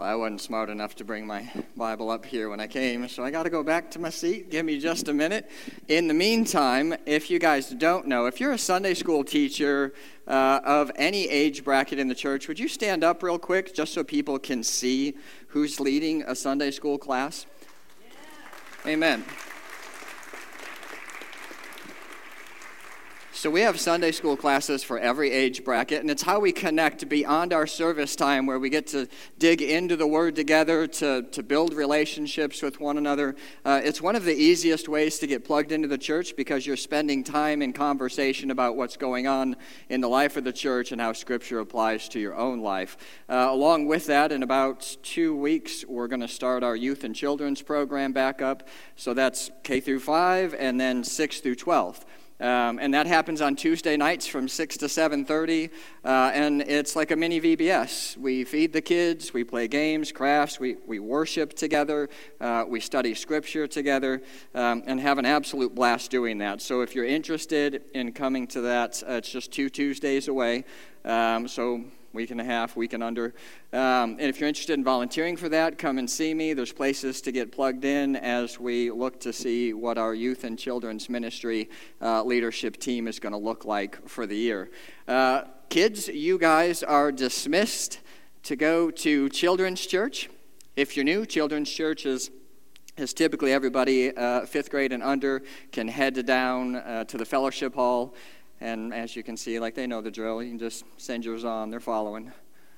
I wasn't smart enough to bring my Bible up here when I came, so I got to go back to my seat. Give me just a minute. In the meantime, if you guys don't know, if you're a Sunday school teacher of any age bracket in the church, would you stand up real quick just so people can see who's leading a Sunday school class? Yeah. Amen. So we have Sunday school classes for every age bracket, and it's how we connect beyond our service time, where we get to dig into the Word together, to build relationships with one another. It's one of the easiest ways to get plugged into the church, because you're spending time in conversation about what's going on in the life of the church and how Scripture applies to your own life. Along with that, in about 2 weeks, we're going to start our youth and children's program back up. So that's K through 5 and then 6 through 12. And that happens on Tuesday nights from 6 to 7:30, and it's like a mini VBS. We feed the kids, we play games, crafts, we worship together, we study Scripture together, and have an absolute blast doing that. So if you're interested in coming to that, it's just 2 Tuesdays away, so week and a half, week and under. And if you're interested in volunteering for that, come and see me. There's places to get plugged in as we look to see what our youth and children's ministry leadership team is going to look like for the year. Kids, you guys are dismissed to go to Children's Church. If you're new, Children's Church is typically everybody 5th grade and under can head down to the fellowship hall. And as you can see, like, they know the drill. You can just send yours on. They're following.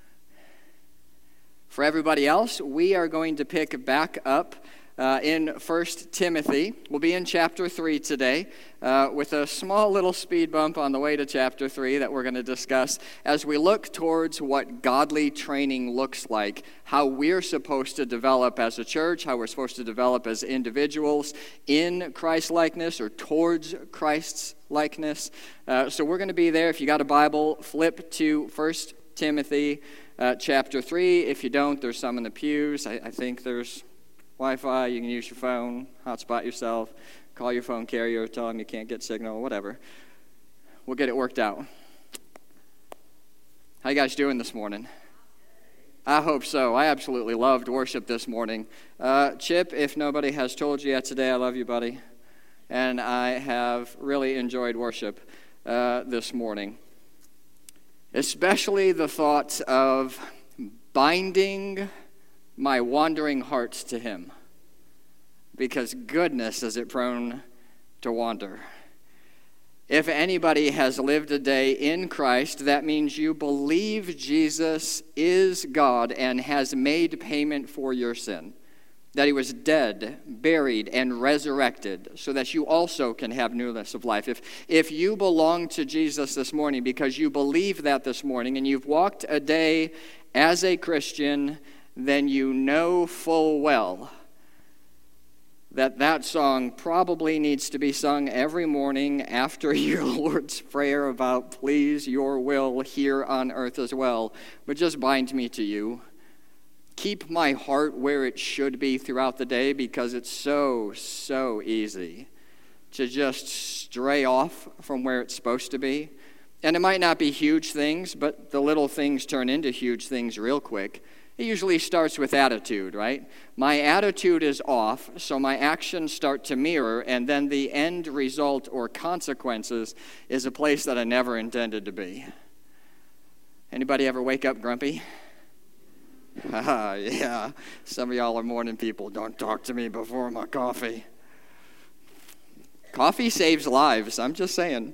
For everybody else, we are going to pick back up in 1 Timothy. We'll be in chapter 3 today with a small little speed bump on the way to chapter 3 that we're going to discuss as we look towards what godly training looks like, how we're supposed to develop as a church, how we're supposed to develop as individuals in Christ-likeness or towards Christ's likeness. So we're going to be there. If you got a Bible, flip to 1 Timothy chapter 3. If you don't, there's some in the pews. I think there's Wi-Fi. You can use your phone, hotspot yourself, call your phone carrier, tell them you can't get signal, whatever. We'll get it worked out. How you guys doing this morning? I hope so. I absolutely loved worship this morning. Chip, if nobody has told you yet today, I love you, buddy. And I have really enjoyed worship this morning. Especially the thought of binding my wandering heart to Him. Because goodness, is it prone to wander. If anybody has lived a day in Christ, that means you believe Jesus is God and has made payment for your sin. That He was dead, buried, and resurrected, so that you also can have newness of life. If you belong to Jesus this morning because you believe that this morning and you've walked a day as a Christian, then you know full well that song probably needs to be sung every morning after your Lord's Prayer about, please, your will here on earth as well. But just bind me to you. Keep my heart where it should be throughout the day, because it's so easy to just stray off from where it's supposed to be. And it might not be huge things, but the little things turn into huge things real quick. It usually starts with attitude, right? My attitude is off, so my actions start to mirror, and then the end result or consequences is a place that I never intended to be. Anybody ever wake up grumpy? Yeah, some of y'all are morning people. Don't talk to me before my coffee. Coffee saves lives, I'm just saying.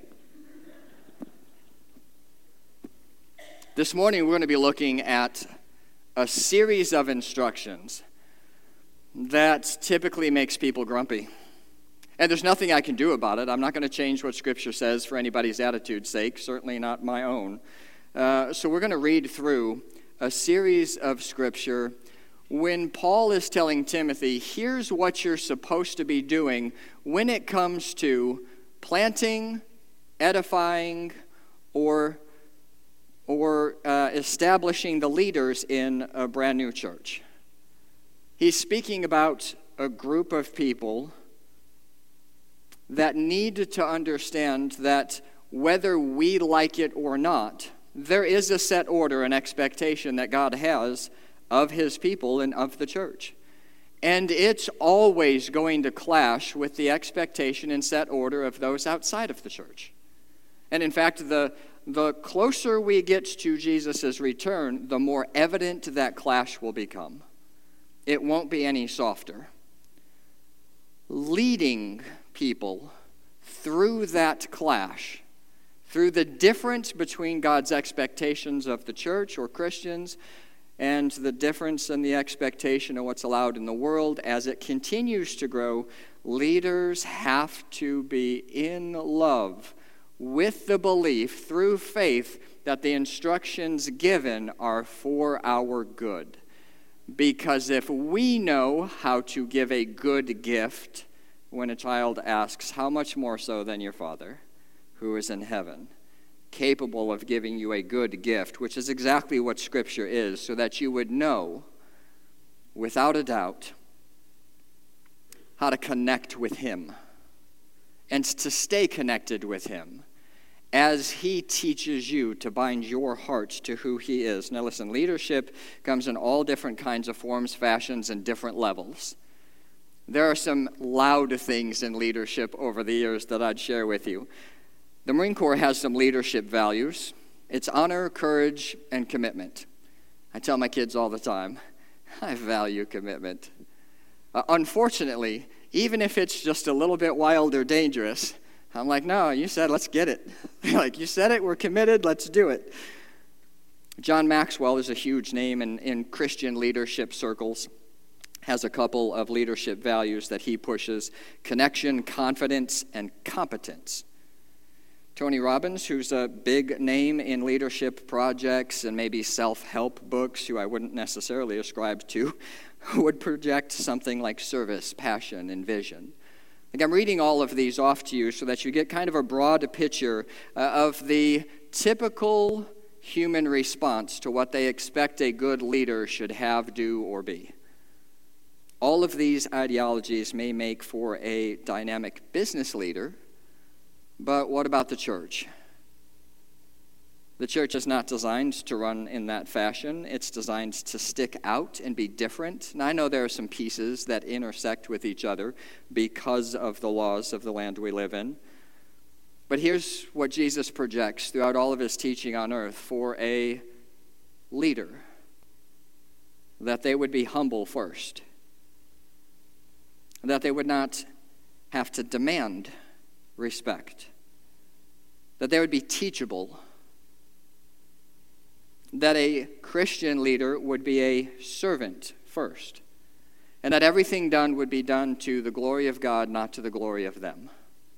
This morning we're going to be looking at a series of instructions that typically makes people grumpy. And there's nothing I can do about it. I'm not going to change what Scripture says for anybody's attitude's sake, certainly not my own. So we're going to read through a series of Scripture when Paul is telling Timothy, here's what you're supposed to be doing when it comes to planting, edifying, or establishing the leaders in a brand new church. He's speaking about a group of people that need to understand that whether we like it or not, there is a set order and expectation that God has of his people and of the church. And it's always going to clash with the expectation and set order of those outside of the church. And in fact, the closer we get to Jesus' return, the more evident that clash will become. It won't be any softer. Leading people through that clash, through the difference between God's expectations of the church or Christians and the difference in the expectation of what's allowed in the world, as it continues to grow, leaders have to be in love with the belief through faith that the instructions given are for our good. Because if we know how to give a good gift when a child asks, how much more so than your Father who is in heaven, capable of giving you a good gift, which is exactly what Scripture is, so that you would know, without a doubt, how to connect with Him and to stay connected with Him as He teaches you to bind your heart to who He is. Now listen, leadership comes in all different kinds of forms, fashions, and different levels. There are some loud things in leadership over the years that I'd share with you. The Marine Corps has some leadership values. It's honor, courage, and commitment. I tell my kids all the time, I value commitment. Unfortunately, even if it's just a little bit wild or dangerous, I'm like, no, you said let's get it. Like, you said it, we're committed, let's do it. John Maxwell is a huge name in Christian leadership circles, has a couple of leadership values that he pushes: connection, confidence, and competence. Tony Robbins, who's a big name in leadership projects and maybe self-help books, who I wouldn't necessarily ascribe to, would project something like service, passion, and vision. Like, I'm reading all of these off to you so that you get kind of a broad picture of the typical human response to what they expect a good leader should have, do, or be. All of these ideologies may make for a dynamic business leader, but what about the church? The church is not designed to run in that fashion. It's designed to stick out and be different. And I know there are some pieces that intersect with each other because of the laws of the land we live in. But here's what Jesus projects throughout all of his teaching on earth for a leader: that they would be humble first, that they would not have to demand respect, that they would be teachable, that a Christian leader would be a servant first, and that everything done would be done to the glory of God, not to the glory of them.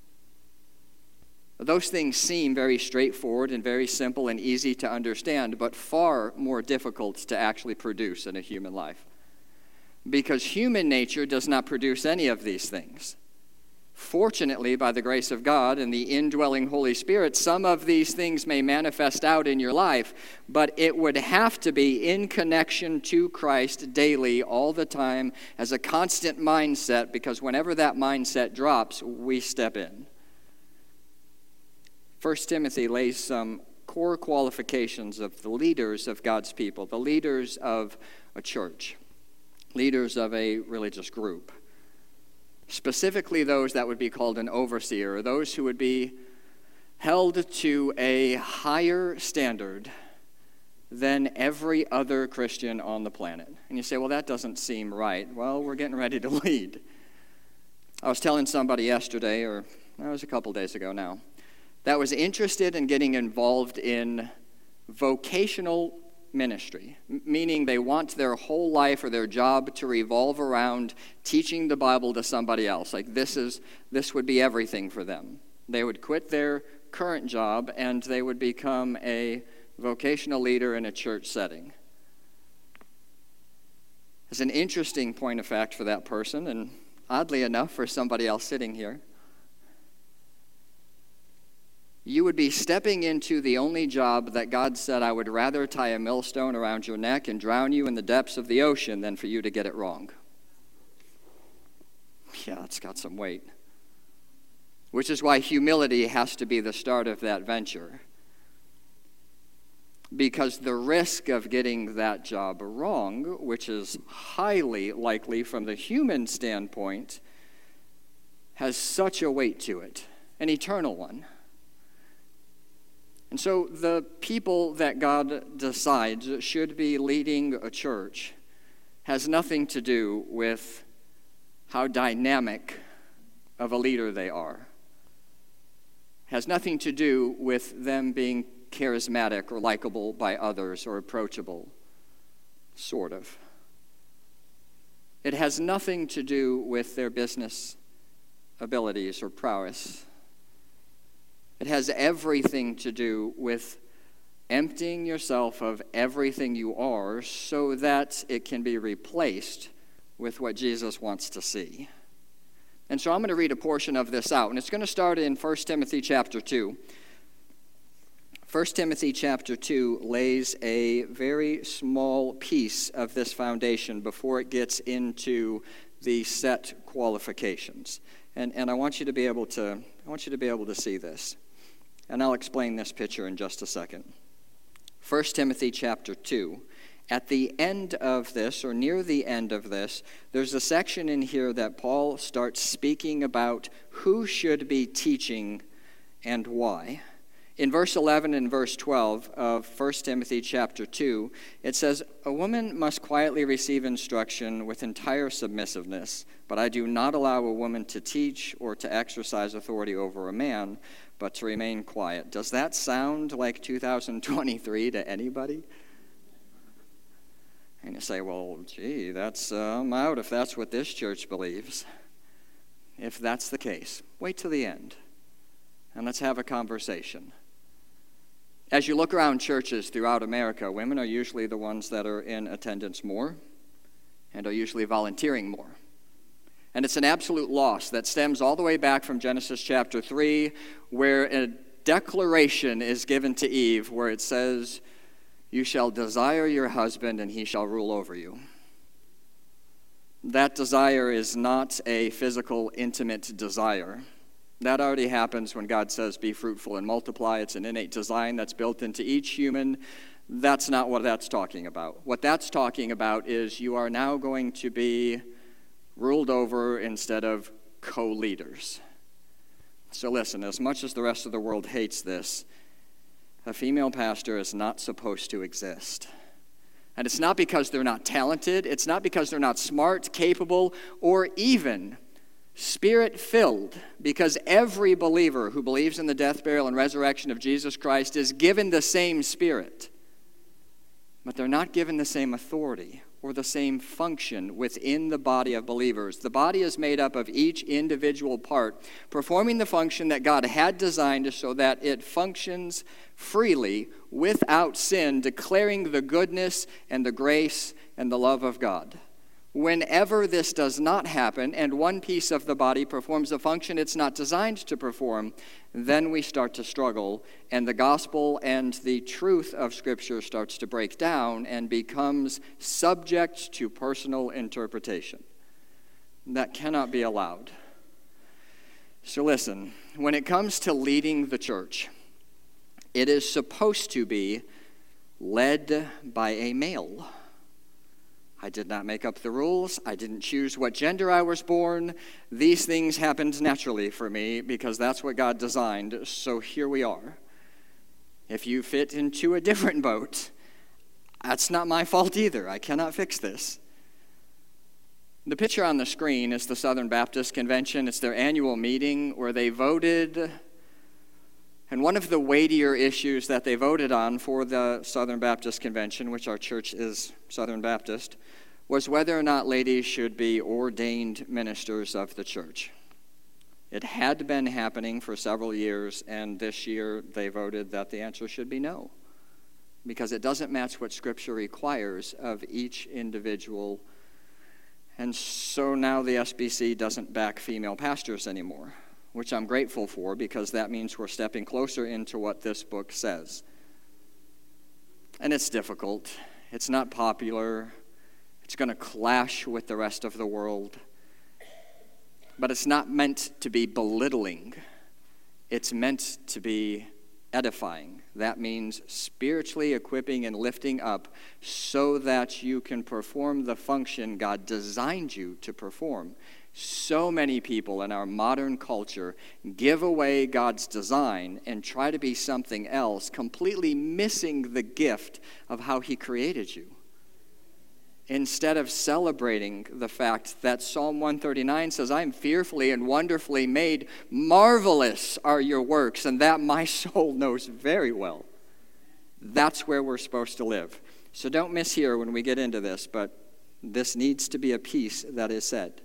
Those things seem very straightforward and very simple and easy to understand, but far more difficult to actually produce in a human life. Because human nature does not produce any of these things. Fortunately, by the grace of God and the indwelling Holy Spirit, some of these things may manifest out in your life, but it would have to be in connection to Christ daily, all the time, as a constant mindset, because whenever that mindset drops, we step in. 1 Timothy lays some core qualifications of the leaders of God's people, the leaders of a church, leaders of a religious group. Specifically those that would be called an overseer, or those who would be held to a higher standard than every other Christian on the planet. And you say, well, that doesn't seem right. Well, we're getting ready to lead. I was telling somebody yesterday, or it was a couple days ago now, that was interested in getting involved in vocational ministry, meaning they want their whole life or their job to revolve around teaching the Bible to somebody else. Like, this would be everything for them. They would quit their current job and they would become a vocational leader in a church setting. It's an interesting point of fact for that person, and oddly enough for somebody else sitting here. You would be stepping into the only job that God said, I would rather tie a millstone around your neck and drown you in the depths of the ocean than for you to get it wrong. Yeah, it's got some weight. Which is why humility has to be the start of that venture. because the risk of getting that job wrong, which is highly likely from the human standpoint, has such a weight to it, an eternal one. And so the people that God decides should be leading a church has nothing to do with how dynamic of a leader they are. Has nothing to do with them being charismatic or likable by others or approachable, sort of. It has nothing to do with their business abilities or prowess. It has everything to do with emptying yourself of everything you are so that it can be replaced with what Jesus wants to see. And so I'm going to read a portion of this out, and it's going to start in 1 Timothy chapter 2. 1 Timothy chapter 2 lays a very small piece of this foundation before it gets into the set qualifications. And I want you to be able to see this. And I'll explain this picture in just a second. 1 Timothy chapter 2. At the end of this, or near the end of this, there's a section in here that Paul starts speaking about who should be teaching and why. In verse 11 and verse 12 of 1 Timothy chapter 2, it says, "A woman must quietly receive instruction with entire submissiveness, but I do not allow a woman to teach or to exercise authority over a man, but to remain quiet." Does that sound like 2023 to anybody? And you say, well, gee, I'm out if that's what this church believes. If that's the case, wait till the end, and let's have a conversation. As you look around churches throughout America, women are usually the ones that are in attendance more and are usually volunteering more. And it's an absolute loss that stems all the way back from Genesis chapter 3, where a declaration is given to Eve where it says, "You shall desire your husband, and he shall rule over you." That desire is not a physical, intimate desire. That already happens when God says, "Be fruitful and multiply." It's an innate design that's built into each human. That's not what that's talking about. What that's talking about is you are now going to be ruled over instead of co-leaders. So listen, as much as the rest of the world hates this, a female pastor is not supposed to exist. And it's not because they're not talented. It's not because they're not smart, capable, or even Spirit-filled, because every believer who believes in the death, burial, and resurrection of Jesus Christ is given the same Spirit. But they're not given the same authority or the same function within the body of believers. The body is made up of each individual part, performing the function that God had designed so that it functions freely, without sin, declaring the goodness and the grace and the love of God. Whenever this does not happen, and one piece of the body performs a function it's not designed to perform, then we start to struggle, and the gospel and the truth of Scripture starts to break down and becomes subject to personal interpretation. That cannot be allowed. So listen, when it comes to leading the church, it is supposed to be led by a male. I did not make up the rules. I didn't choose what gender I was born. These things happened naturally for me because that's what God designed. So here we are. If you fit into a different boat, that's not my fault either. I cannot fix this. The picture on the screen is the Southern Baptist Convention. It's their annual meeting where they voted. And one of the weightier issues that they voted on for the Southern Baptist Convention, which our church is Southern Baptist, was whether or not ladies should be ordained ministers of the church. It had been happening for several years, and this year they voted that the answer should be no, because it doesn't match what Scripture requires of each individual. And so now the SBC doesn't back female pastors anymore, which I'm grateful for, because that means we're stepping closer into what this book says. And it's difficult. It's not popular. It's going to clash with the rest of the world. But it's not meant to be belittling. It's meant to be edifying. That means spiritually equipping and lifting up so that you can perform the function God designed you to perform. So many people in our modern culture give away God's design and try to be something else, completely missing the gift of how He created you. Instead of celebrating the fact that Psalm 139 says, I am fearfully and wonderfully made, marvelous are your works, and that my soul knows very well. That's where we're supposed to live. So don't mishear when we get into this, but this needs to be a piece that is said.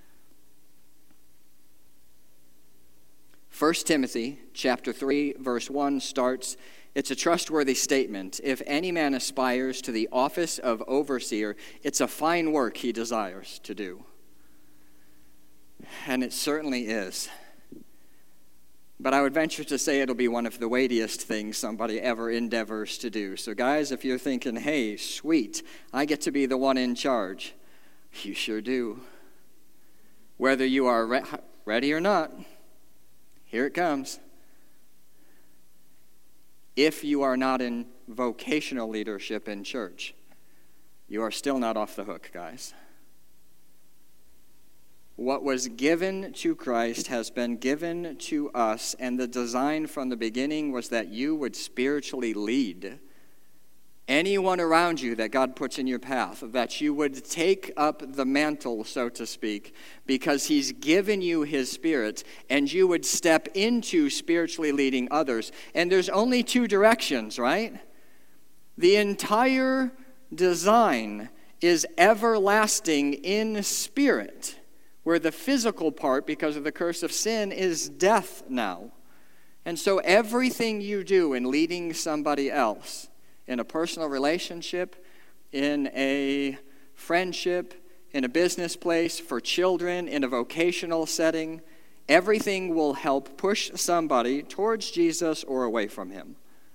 1 Timothy chapter 3, verse 1 starts, it's a trustworthy statement. If any man aspires to the office of overseer, it's a fine work he desires to do. And it certainly is. But I would venture to say it'll be one of the weightiest things somebody ever endeavors to do. So guys, if you're thinking, hey, sweet, I get to be the one in charge, you sure do. Whether you are ready or not, here it comes. If you are not in vocational leadership in church, you are still not off the hook, guys. What was given to Christ has been given to us, and the design from the beginning was that you would spiritually lead anyone around you that God puts in your path, that you would take up the mantle, so to speak, because He's given you His Spirit, and you would step into spiritually leading others. And there's only two directions, right? The entire design is everlasting in spirit, where the physical part, because of the curse of sin, is death now. And so everything you do in leading somebody else, in a personal relationship, in a friendship, in a business place, for children, in a vocational setting, everything will help push somebody towards Jesus or away from Him.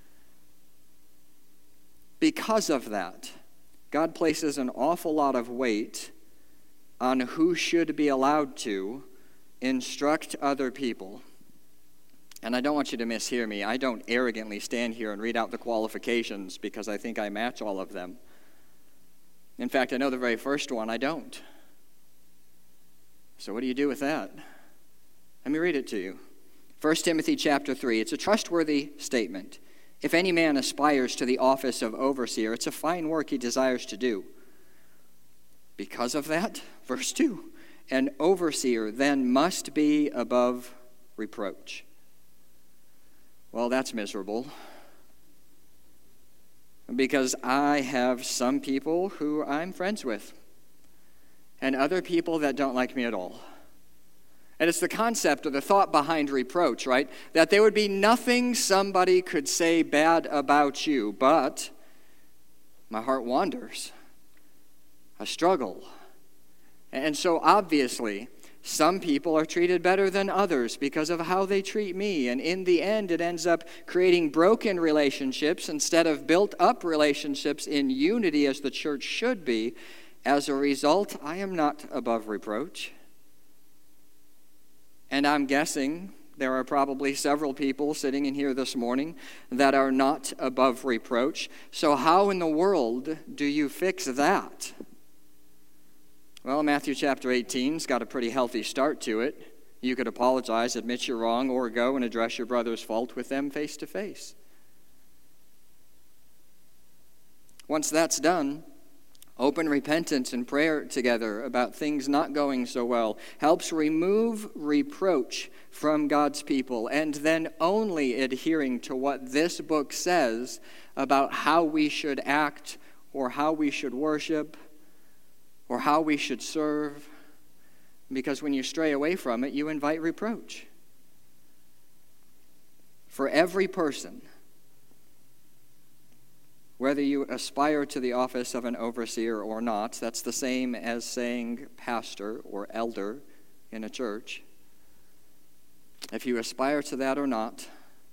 Because of that, God places an awful lot of weight on who should be allowed to instruct other people. And I don't want you to mishear me. I don't arrogantly stand here and read out the qualifications because I think I match all of them. In fact, I know the very first one, I don't. So what do you do with that? Let me read it to you. 1 Timothy chapter 3, it's a trustworthy statement. If any man aspires to the office of overseer, it's a fine work he desires to do. Because of that, verse 2, an overseer then must be above reproach. Well, that's miserable. Because I have some people who I'm friends with, and other people that don't like me at all. And it's the concept or the thought behind reproach, right? That there would be nothing somebody could say bad about you, but my heart wanders. I struggle. And so obviously, some people are treated better than others because of how they treat me. And in the end, it ends up creating broken relationships instead of built up relationships in unity as the church should be. As a result, I am not above reproach. And I'm guessing there are probably several people sitting in here this morning that are not above reproach. So how in the world do you fix that? Well, Matthew chapter 18's got a pretty healthy start to it. You could apologize, admit you're wrong, or go and address your brother's fault with them face to face. Once that's done, open repentance and prayer together about things not going so well helps remove reproach from God's people, and then only adhering to what this book says about how we should act or how we should worship or how we should serve, because when you stray away from it, you invite reproach. For every person, whether you aspire to the office of an overseer or not, that's the same as saying pastor or elder in a church. If you aspire to that or not,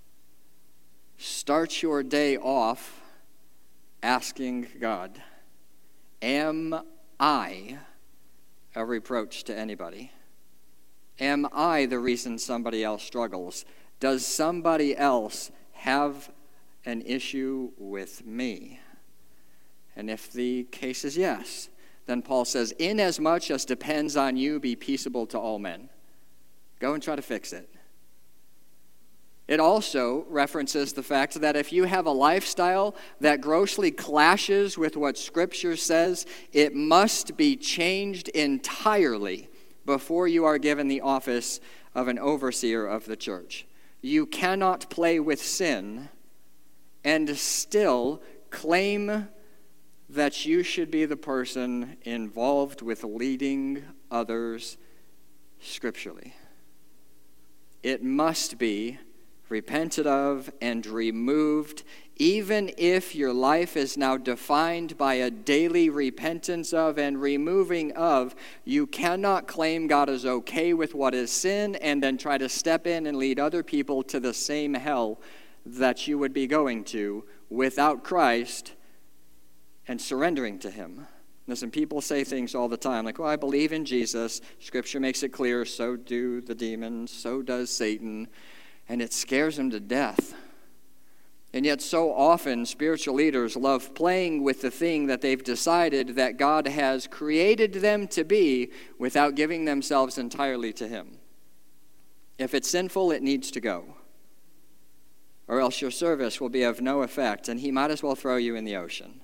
start your day off asking God, am I a reproach to anybody? Am I the reason somebody else struggles? Does somebody else have an issue with me? And if the case is yes, then Paul says, inasmuch as depends on you, be peaceable to all men. Go and try to fix it. It also references the fact that if you have a lifestyle that grossly clashes with what Scripture says, it must be changed entirely before you are given the office of an overseer of the church. You cannot play with sin and still claim that you should be the person involved with leading others scripturally. It must be repented of and removed, even if your life is now defined by a daily repentance of and removing of. You cannot claim God is okay with what is sin and then try to step in and lead other people to the same hell that you would be going to without Christ and surrendering to him. Listen, people say things all the time like, well, I believe in Jesus. Scripture makes it clear, so do the demons, so does Satan. And it scares them to death. And yet so often spiritual leaders love playing with the thing that they've decided that God has created them to be without giving themselves entirely to him. If it's sinful, it needs to go. Or else your service will be of no effect, and he might as well throw you in the ocean.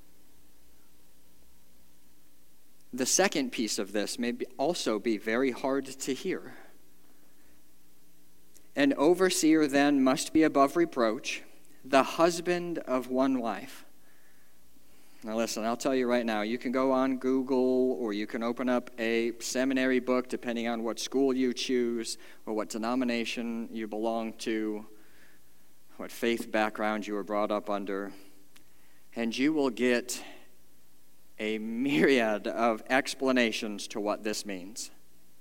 The second piece of this may also be very hard to hear. An overseer then must be above reproach, the husband of one wife. Now listen, I'll tell you right now, you can go on Google or you can open up a seminary book depending on what school you choose or what denomination you belong to, what faith background you were brought up under, and you will get a myriad of explanations to what this means.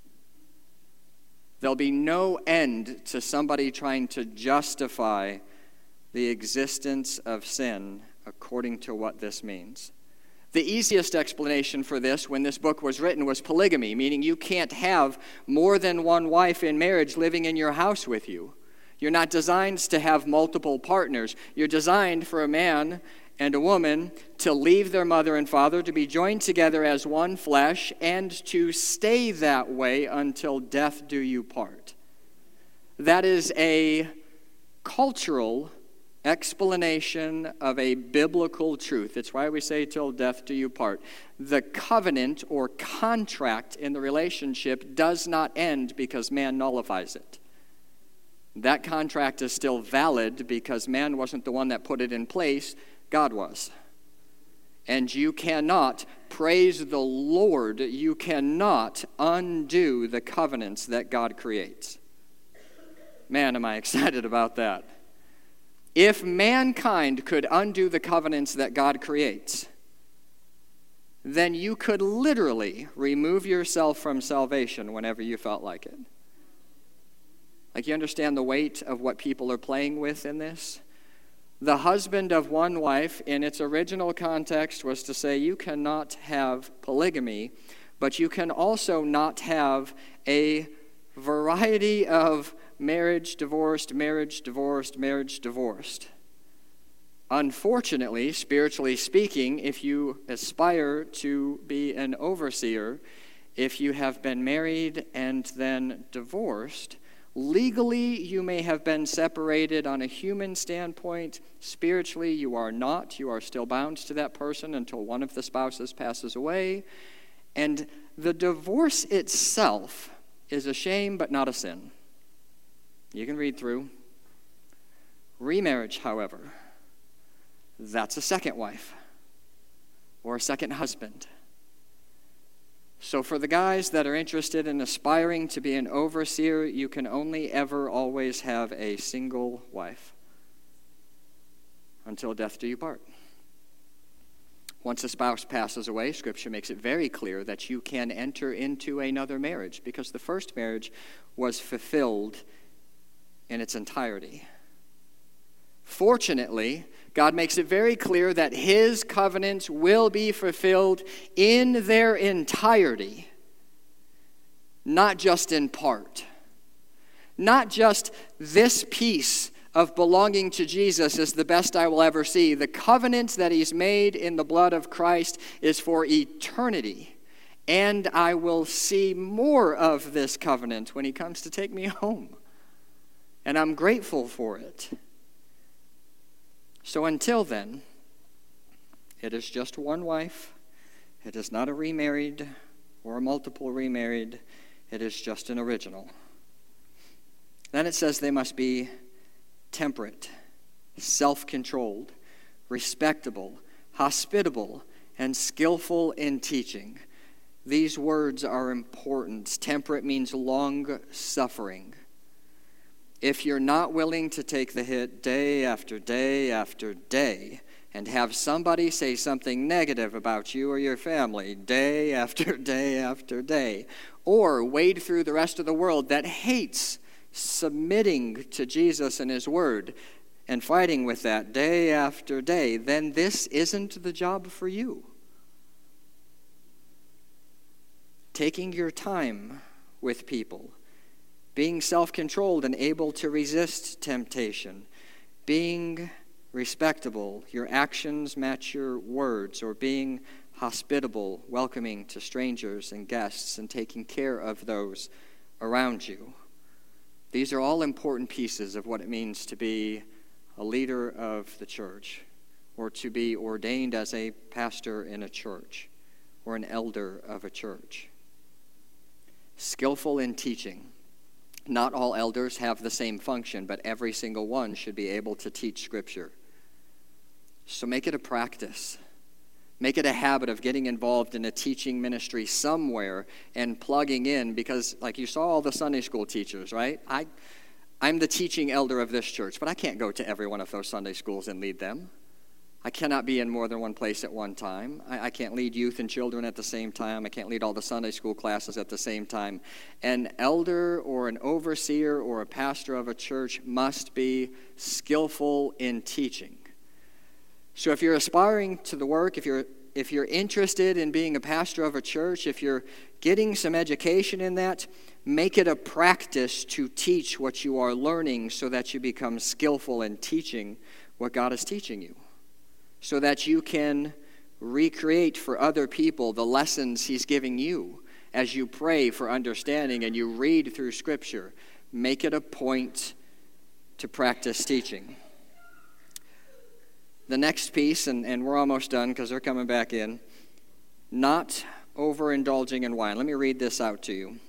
There'll be no end to somebody trying to justify the existence of sin according to what this means. The easiest explanation for this when this book was written was polygamy, meaning you can't have more than one wife in marriage living in your house with you. You're not designed to have multiple partners. You're designed for a man and a woman to leave their mother and father, to be joined together as one flesh, and to stay that way until death do you part. That is a cultural explanation of a biblical truth. It's why we say till death do you part. The covenant or contract in the relationship does not end because man nullifies it. That contract is still valid because man wasn't the one that put it in place. God was. And you cannot, praise the Lord, you cannot undo the covenants that God creates. Man, am I excited about that. If mankind could undo the covenants that God creates, then you could literally remove yourself from salvation whenever you felt like it. Like, you understand the weight of what people are playing with in this? The husband of one wife, in its original context, was to say you cannot have polygamy, but you can also not have a variety of marriage, divorced, marriage, divorced, marriage, divorced. Unfortunately, spiritually speaking, if you aspire to be an overseer, if you have been married and then divorced, legally, you may have been separated on a human standpoint. Spiritually, you are not. You are still bound to that person until one of the spouses passes away. And the divorce itself is a shame, but not a sin. You can read through. Remarriage, however, that's a second wife or a second husband. So for the guys that are interested in aspiring to be an overseer, you can only ever always have a single wife until death do you part. Once a spouse passes away, Scripture makes it very clear that you can enter into another marriage because the first marriage was fulfilled in its entirety. Fortunately, God makes it very clear that his covenants will be fulfilled in their entirety, not just in part. Not just this piece of belonging to Jesus is the best I will ever see. The covenant that he's made in the blood of Christ is for eternity. And I will see more of this covenant when he comes to take me home. And I'm grateful for it. So until then, it is just one wife. It is not a remarried or a multiple remarried. It is just an original. Then it says they must be temperate, self-controlled, respectable, hospitable, and skillful in teaching. These words are important. Temperate means long-suffering. If you're not willing to take the hit day after day after day and have somebody say something negative about you or your family day after day after day, or wade through the rest of the world that hates submitting to Jesus and his word and fighting with that day after day, then this isn't the job for you. Taking your time with people, being self-controlled and able to resist temptation, being respectable, your actions match your words, or being hospitable, welcoming to strangers and guests, and taking care of those around you. These are all important pieces of what it means to be a leader of the church, or to be ordained as a pastor in a church, or an elder of a church. Skillful in teaching. Not all elders have the same function, but every single one should be able to teach Scripture. So make it a practice. Make it a habit of getting involved in a teaching ministry somewhere and plugging in, because like you saw all the Sunday school teachers, right? I'm the teaching elder of this church, but I can't go to every one of those Sunday schools and lead them. I cannot be in more than one place at one time. I can't lead youth and children at the same time. I can't lead all the Sunday school classes at the same time. An elder or an overseer or a pastor of a church must be skillful in teaching. So if you're aspiring to the work, if you're interested in being a pastor of a church, if you're getting some education in that, make it a practice to teach what you are learning so that you become skillful in teaching what God is teaching you, so that you can recreate for other people the lessons he's giving you as you pray for understanding and you read through Scripture. Make it a point to practice teaching. The next piece, and we're almost done because they're coming back in, not overindulging in wine. Let me read this out to you.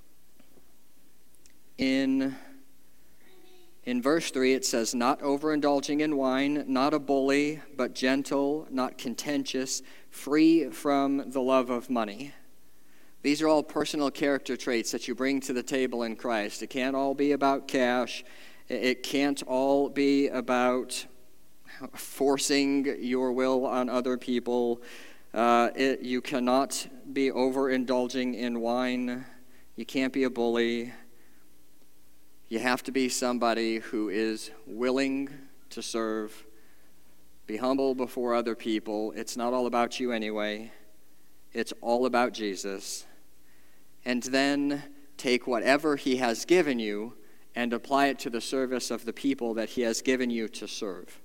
In verse 3, it says, not overindulging in wine, not a bully, but gentle, not contentious, free from the love of money. These are all personal character traits that you bring to the table in Christ. It can't all be about cash. It can't all be about forcing your will on other people. You cannot be overindulging in wine. You can't be a bully. You have to be somebody who is willing to serve, be humble before other people. It's not all about you anyway. It's all about Jesus. And then take whatever he has given you and apply it to the service of the people that he has given you to serve.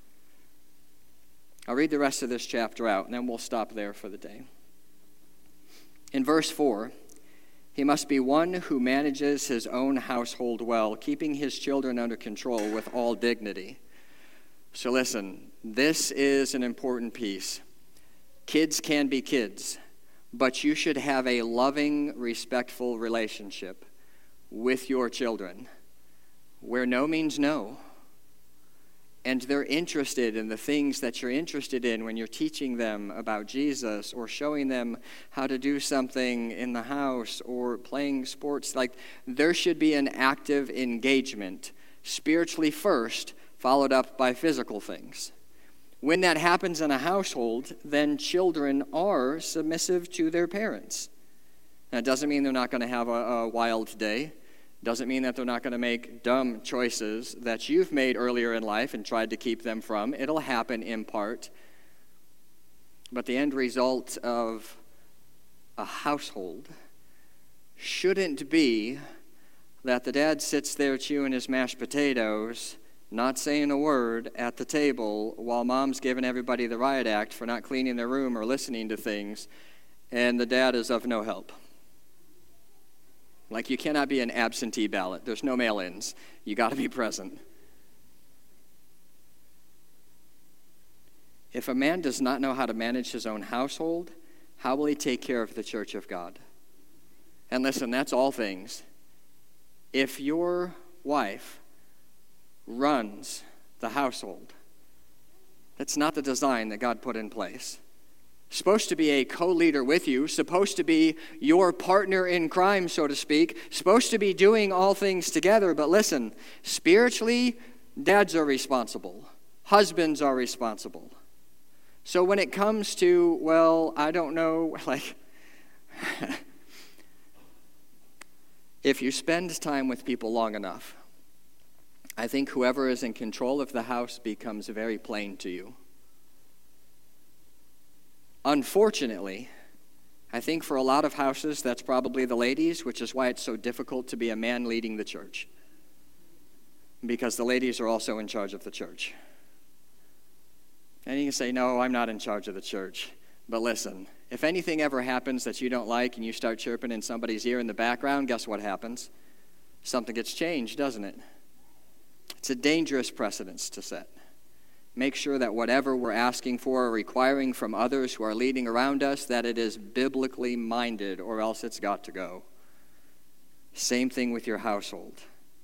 I'll read the rest of this chapter out, and then we'll stop there for the day. In verse 4, he must be one who manages his own household well, keeping his children under control with all dignity. So listen, this is an important piece. Kids can be kids, but you should have a loving, respectful relationship with your children, where no means no. And they're interested in the things that you're interested in when you're teaching them about Jesus or showing them how to do something in the house or playing sports. Like, there should be an active engagement, spiritually first, followed up by physical things. When that happens in a household, then children are submissive to their parents. Now, it doesn't mean they're not going to have a wild day. Doesn't mean that they're not going to make dumb choices that you've made earlier in life and tried to keep them from. It'll happen in part. But the end result of a household shouldn't be that the dad sits there chewing his mashed potatoes, not saying a word at the table while mom's giving everybody the riot act for not cleaning their room or listening to things, and the dad is of no help. Like, you cannot be an absentee ballot. There's no mail-ins. You got to be present. If a man does not know how to manage his own household, how will he take care of the church of God? And listen, that's all things. If your wife runs the household, that's not the design that God put in place. Supposed to be a co-leader with you, supposed to be your partner in crime, so to speak, supposed to be doing all things together. But listen, spiritually, dads are responsible. Husbands are responsible. So when it comes to, well, I don't know, like, if you spend time with people long enough, I think whoever is in control of the house becomes very plain to you. Unfortunately, I think for a lot of houses, that's probably the ladies, which is why it's so difficult to be a man leading the church. Because the ladies are also in charge of the church. And you can say, no, I'm not in charge of the church. But listen, if anything ever happens that you don't like and you start chirping in somebody's ear in the background, guess what happens? Something gets changed, doesn't it? It's a dangerous precedence to set. Make sure that whatever we're asking for or requiring from others who are leading around us, that it is biblically minded, or else it's got to go. Same thing with your household.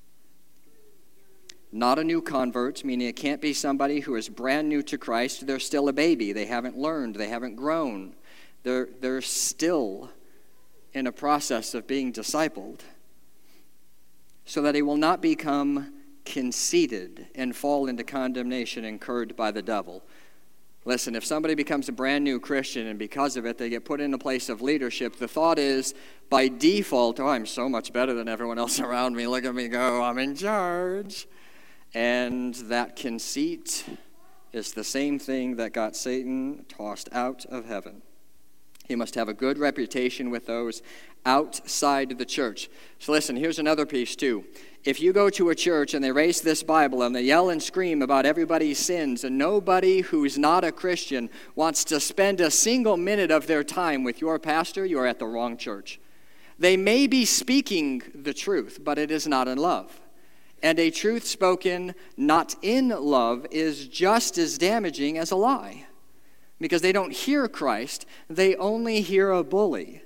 Not a new convert, meaning it can't be somebody who is brand new to Christ. They're still a baby. They haven't learned. They haven't grown. They're still in a process of being discipled, so that he will not become conceited and fall into condemnation incurred by the devil. Listen, if somebody becomes a brand new Christian and because of it they get put in a place of leadership, the thought is, by default, oh, I'm so much better than everyone else around me. Look at me go, I'm in charge. And that conceit is the same thing that got Satan tossed out of heaven. He must have a good reputation with those outside the church. So listen, here's another piece too. If you go to a church and they raise this Bible and they yell and scream about everybody's sins, and nobody who's not a Christian wants to spend a single minute of their time with your pastor, you're at the wrong church. They may be speaking the truth, but it is not in love. And a truth spoken not in love is just as damaging as a lie. Because they don't hear Christ, they only hear a bully.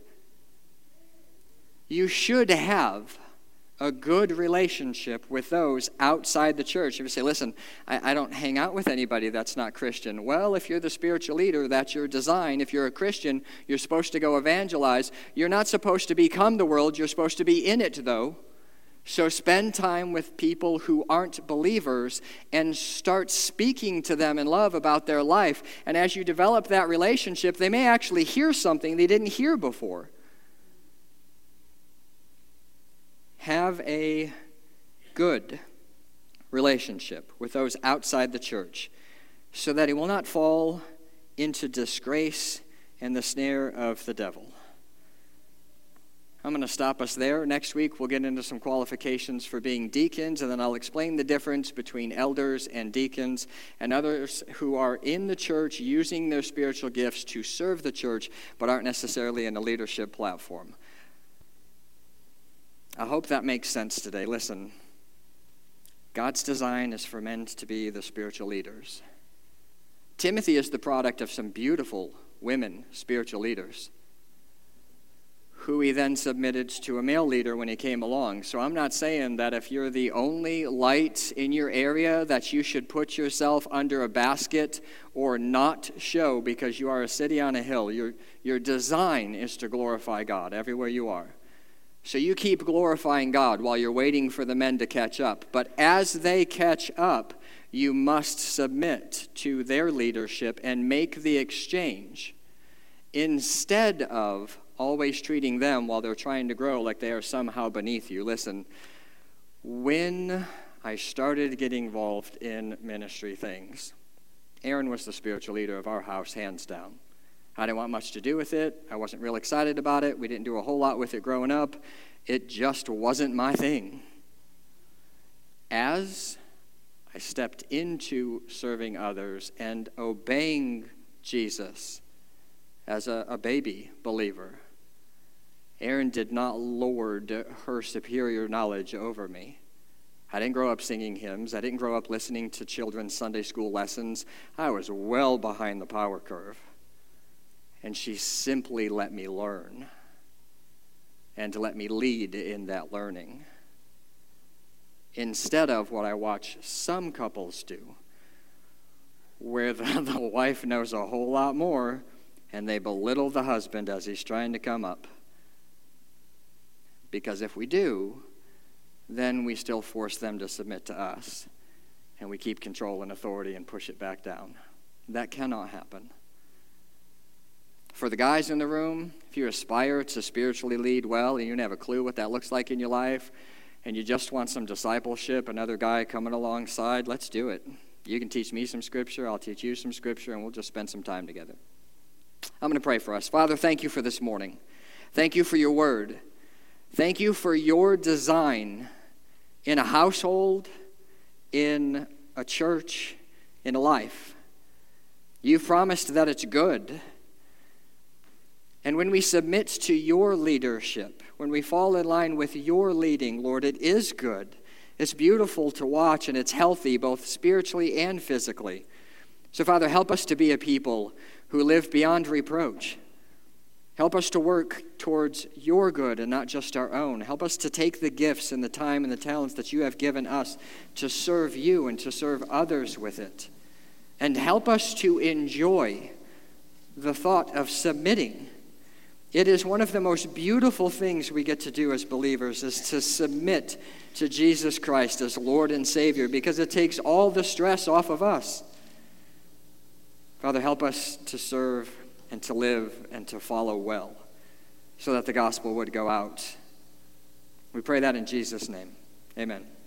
You should have a good relationship with those outside the church. If you say, listen, I don't hang out with anybody that's not Christian. Well, if you're the spiritual leader, that's your design. If you're a Christian, you're supposed to go evangelize. You're not supposed to become the world. You're supposed to be in it, though. So spend time with people who aren't believers and start speaking to them in love about their life. And as you develop that relationship, they may actually hear something they didn't hear before. Have a good relationship with those outside the church so that he will not fall into disgrace and the snare of the devil. I'm going to stop us there. Next week, we'll get into some qualifications for being deacons, and then I'll explain the difference between elders and deacons and others who are in the church using their spiritual gifts to serve the church, but aren't necessarily in a leadership platform. I hope that makes sense today. Listen, God's design is for men to be the spiritual leaders. Timothy is the product of some beautiful women spiritual leaders, who he then submitted to a male leader when he came along. So I'm not saying that if you're the only light in your area that you should put yourself under a basket or not show because you are a city on a hill. Your design is to glorify God everywhere you are. So you keep glorifying God while you're waiting for the men to catch up. But as they catch up, you must submit to their leadership and make the exchange instead of always treating them while they're trying to grow like they are somehow beneath you. Listen, when I started getting involved in ministry things, Aaron was the spiritual leader of our house, hands down. I didn't want much to do with it. I wasn't real excited about it. We didn't do a whole lot with it growing up. It just wasn't my thing. As I stepped into serving others and obeying Jesus as a baby believer. Erin did not lord her superior knowledge over me. I didn't grow up singing hymns. I didn't grow up listening to children's Sunday school lessons. I was well behind the power curve. And she simply let me learn and let me lead in that learning. Instead of what I watch some couples do, where the wife knows a whole lot more and they belittle the husband as he's trying to come up. Because if we do, then we still force them to submit to us, and we keep control and authority and push it back down. That cannot happen. For the guys in the room, if you aspire to spiritually lead well and you don't have a clue what that looks like in your life, and you just want some discipleship, another guy coming alongside, let's do it. You can teach me some scripture, I'll teach you some scripture, and we'll just spend some time together. I'm going to pray for us. Father, thank you for this morning. Thank you for your word. Thank you for your design in a household, in a church, in a life. You've promised that it's good. And when we submit to your leadership, when we fall in line with your leading, Lord, it is good. It's beautiful to watch, and it's healthy, both spiritually and physically. So, Father, help us to be a people who live beyond reproach. Help us to work towards your good and not just our own. Help us to take the gifts and the time and the talents that you have given us to serve you and to serve others with it. And help us to enjoy the thought of submitting. It is one of the most beautiful things we get to do as believers, is to submit to Jesus Christ as Lord and Savior, because it takes all the stress off of us. Father, help us to serve and to live and to follow well, so that the gospel would go out. We pray that in Jesus' name. Amen.